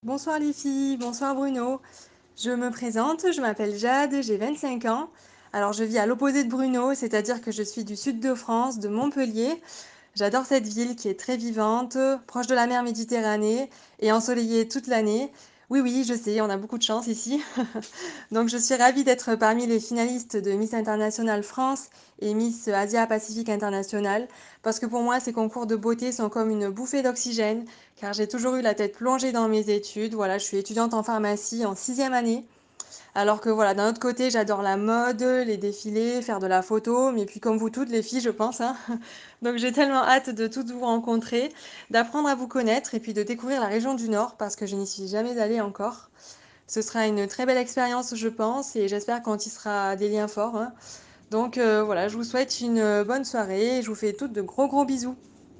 Bonsoir les filles, bonsoir Bruno. Je me présente, je m'appelle Jade, j'ai 25 ans. Alors je vis à l'opposé de Bruno, c'est-à-dire que je suis du sud de France, de Montpellier. J'adore cette ville qui est très vivante, proche de la mer Méditerranée et ensoleillée toute l'année. Oui, oui, je sais, on a beaucoup de chance ici. Donc je suis ravie d'être parmi les finalistes de Miss International France et Miss Asia Pacifique International, parce que pour moi ces concours de beauté sont comme une bouffée d'oxygène, car j'ai toujours eu la tête plongée dans mes études. Voilà, je suis étudiante en pharmacie en sixième année. Alors que voilà, d'un autre côté, j'adore la mode, les défilés, faire de la photo, mais puis comme vous toutes les filles, je pense, hein. Donc j'ai tellement hâte de toutes vous rencontrer, d'apprendre à vous connaître et puis de découvrir la région du Nord parce que je n'y suis jamais allée encore. Ce sera une très belle expérience, je pense, et j'espère qu'on tissera des liens forts, hein. Donc voilà, je vous souhaite une bonne soirée et je vous fais toutes de gros gros bisous.